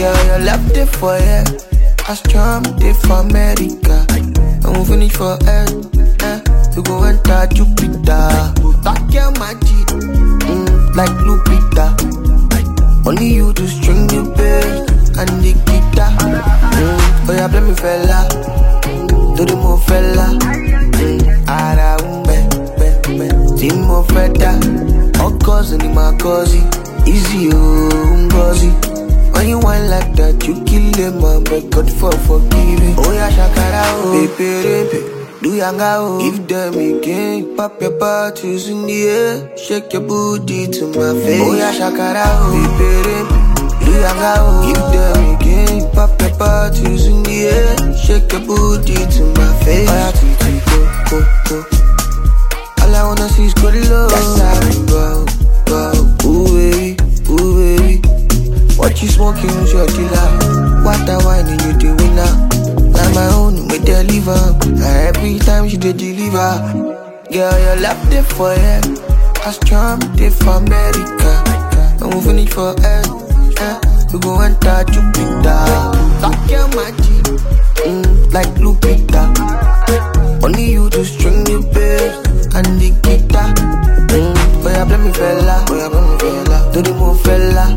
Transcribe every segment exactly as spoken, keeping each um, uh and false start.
Girl, you left it for ya. Astronomy for America. I'm finish for Earth. Eh? You go enter Jupiter. Back your magic, mm, like Lupita. Only you to string the bass and the guitar. Mm, oh yeah, play me fella, do the more fella. Mm, ara umbe, be, be, Timo feta. All cousin in my cozy, easy oh ngozi. When you whine like that, you kill them, man. But God for forgiving. Oh yeah, shakara oh, baby, baby. Do yanga oh, give them again. Pop your parties in the air, shake your booty to my face. Oh yeah, shakara oh, baby, do yanga oh, give them again. Pop your parties in the air, shake your booty to my face. Oh yeah, titi go go go. All I wanna see is good love. That's how we go go. Ooh baby, ooh baby. What you smoking is your dealer. What the wine and you the winner. Like my own, we deliver. Every time she did deliver. Girl, you left it for ya. Astronomy for America. I'm finish for Earth. Eh? We go enter Jupiter. Back your magic, mm, like Lupita. Only you to string the bass and the guitar. Mm, boy, I play me fella. Boy, I play me fella. Do the more fella.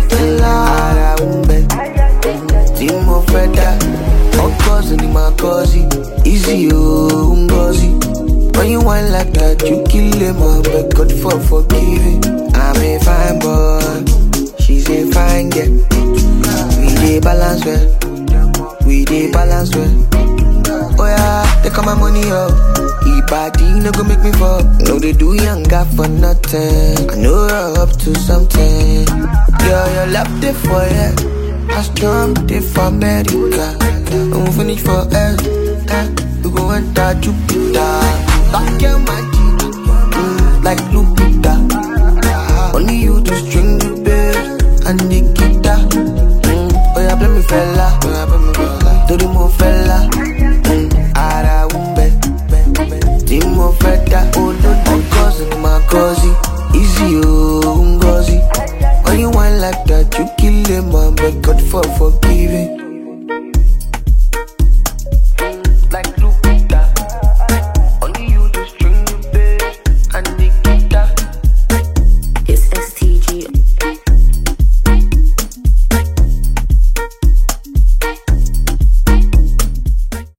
Ara umbe, Timo feta. All cousin in my cozy, easy oh ngozi. When you whine like that, you kill them all. But God for forgiving. I'm a fine boy, she's a fine girl. We dey balance well, we dey balance well. Oh yeah, they call my money up. Ibadi no go make me fall. No, they do younger for nothing. I know you're up to something. Girl, you left it for ya. Astronomy for America. I'm finish for Earth. Eh? You go enter Jupiter. Back your magic, mm, like Lupita. Only you to string the bass and the guitar. Mm, oh yeah, play me fella, oh yeah, play me fella. Do the more